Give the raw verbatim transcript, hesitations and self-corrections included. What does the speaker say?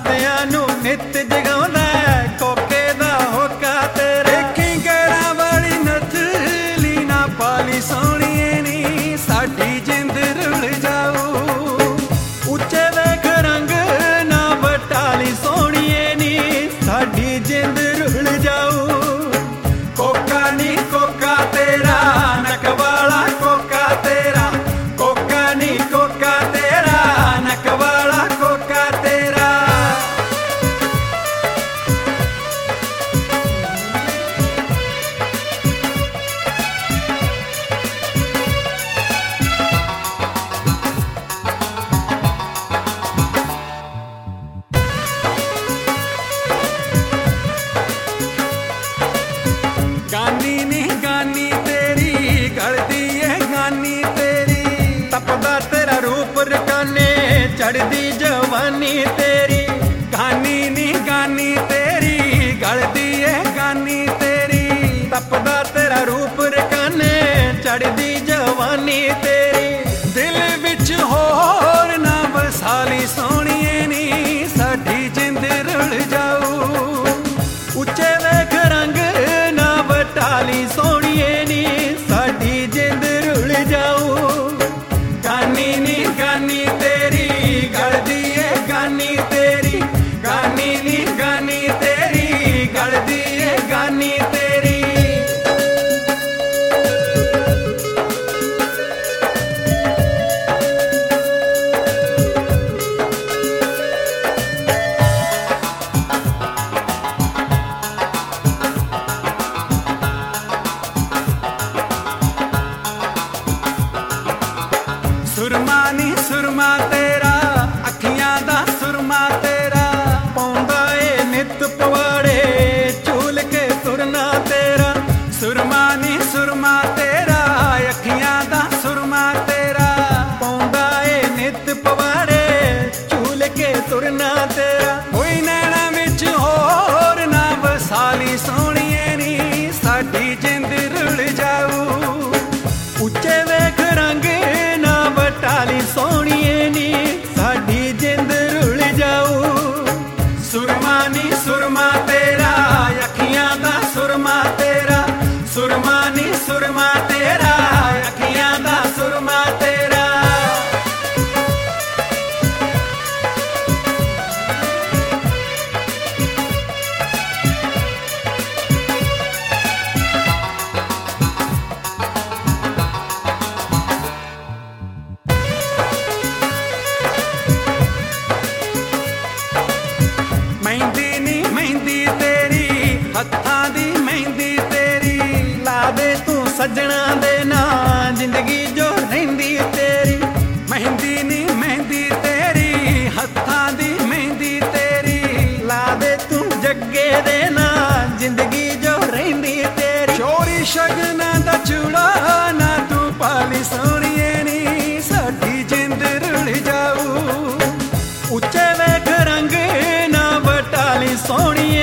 ਸਾਥਿਆਂ ਨੂੰ ਨਿੱਤ ਜਗਾਉਂਦਾ ਕੋਕੇ ਦਾ ਹੋਕਾ ਤੇਰੇ ਕਿੰਗਰਾਂ ਵਾਲੀ ਨਥਲੀ ਨਾ ਪਾਲੀ ਸੋਹਣੀਏ ਨੀ ਸਾਡੀ ਜਿੰਦ ਰੁਲ ਜਾਊ ਉੱਚੇ ਵੇਖ ਰੰਗ ਨਾ ਬਟਾਲੀ ਸੋਹਣੀਏ ਨੀ ਸਾਡੀ ਜਿੰਦ ਰੁਲ ਜਾਊ ਕੋਕਾ ਨੀ ਕੋਕਾ ਤੇਰਾ ਨਕ ਵਾਲਾ ਕੋਕਾ ਤੇਰਾ ਕੋਕਾ ਨੀ ਕੋਕਾ ਤੇਰਾ ਨਕ ਵਾਲਾ ਕੋਕਾ ਤੇਰਾ ਗਾਨੀ ਨੀ ਗਾਨੀ ਤੇਰੀ ਗਲਦੀ ਏ ਗਾਨੀ ਤੇਰੀ ਤਪਦਾ ਤੇਰਾ ਰੂਪ ਰਕਾਨੇ ਚੜਦੀ ਜਵਾਨੀ ਤੇਰੀ ਗਾਨੀ ਨੀ ਗਾਨੀ ਤੇਰੀ ਗਲਦੀ ਏ ਗਾਨੀ ਤੇਰੀ ਤਪਦਾ ਤੇਰਾ ਰੂਪ ਰਕਾਨੇ ਚੜਦੀ ਜਵਾਨੀ ਤੇਰੀ ਦਿਲ ਵਿੱਚ ਹੋਰ ਨਾ ਵਸਾਲੀ ਸੋਹਣੀਏ ਨੀ ਸਾਡੀ ਜਿੰਦ ਰੁਲ ਜਾਊ ਉੱਚੇ ਵੇਖ ਰੰਗ ਨਾ ਬਟਾਲੀ ਸੋਹਣੀਏ ਨੀ ਸਾਡੀ ਜਿੰਦ ਰੁਲ ਜਾਊ ਗਾਨੀ ਨੀ ਗਾਨੀ ਤੇਰੀ ਗਲਦੀ ਏ ਗਾਨੀ ਤੇਰੀ ਗਾਨੀ ਨੀ ਗਾਨੀ ਤੇਰੀ ਗਲਦੀ ਏ ਗਾਨੀ ਤੇਰੀ ਸੁਰਮਾ ਨੀ ਸੁਰਮਾ ਤੇਰਾ ਅੱਖੀਆਂ ਦਾ ਸੁਰਮਾ ਤੇਰਾ ਪਾਉਂਦਾ ਏ ਨਿੱਤ ਪਵਾੜੇ ਝੂਲ ਕੇ ਤੁਰਨਾ ਤੇਰਾ ਸੁਰਮਾ ਨੀ ਸੁਰਮਾ ਤੇਰਾ ਅੱਖੀਆਂ ਦਾ ਸੁਰਮਾ ਤੇਰਾ ਪਾਉਂਦਾ ਏ ਨਿੱਤ ਪਵਾੜੇ ਝੂਲ ਕੇ ਤੁਰਨਾ ਤੇਰਾ ਕੋਈ ਨੈਣਾ ਵਿੱਚ ਹੋਰ ਨਾ ਵਸਾਲੀ ਸੋਹਣੀਏ ਨੀ ਸਾਡੀ ਜਿੰਦ ਰੁਲ ਜਾਊ ਉੱਚੇ ਵੇਖ ਰੰਗ ਨਾ ਬਟਾਲੀ ਸੋਹਣੀਏ ਨੀ ਸਾਡੀ ਜਿੰਦ ਰੁਲ ਜਾਊ ਸੁਰਮਾ ਨੀ ਸੁਰਮਾ ਤੇਰਾ ਅੱਖੀਆਂ ਦਾ ਸੁਰਮਾ ਤੇਰਾ ਸੁਰਮਾ ਨੀ ਸੁਰਮਾ ਤੇਰਾ ਅੱਖੀਆਂ ਦਾ ਸੁਰਮਾ ਤੇਰਾ ਮਹਿੰਦੀ ਨੀ ਮਹਿੰਦੀ ਤੇਰੀ ਹੱਥਾਂ ਦੀ ਮਹਿੰਦੀ ਤੇਰੀ ਲਾ ਦੇ ਤੂੰ ਸੱਜਣਾ ਦੇ ਨਾਂ ਜ਼ਿੰਦਗੀ ਜੋ ਰਹਿੰਦੀ ਤੇਰੀ ਮਹਿੰਦੀ ਨੀ ਮਹਿੰਦੀ ਤੇਰੀ ਹੱਥਾਂ ਦੀ ਮਹਿੰਦੀ ਤੇਰੀ ਲਾ ਦੇ ਤੂੰ ਜੱਗੇ ਦੇ ਨਾਂ ਜ਼ਿੰਦਗੀ ਜੋ ਰਹਿੰਦੀ ਤੇਰੀ ਚੋਰੀ ਸ਼ਗਨਾਂ ਦਾ ਚੂੜਾ ਨਾ ਤੂੰ ਪਾਲੀ ਸੋਹਣੀਏ ਨੀ ਸਾਡੀ ਜਿੰਦ ਰੁਲ ਜਾਊ ਉੱਚੇ ਵੇਖ ਰੰਗ ਨਾ ਬਟਾਲੀ ਸੋਹਣੀਏ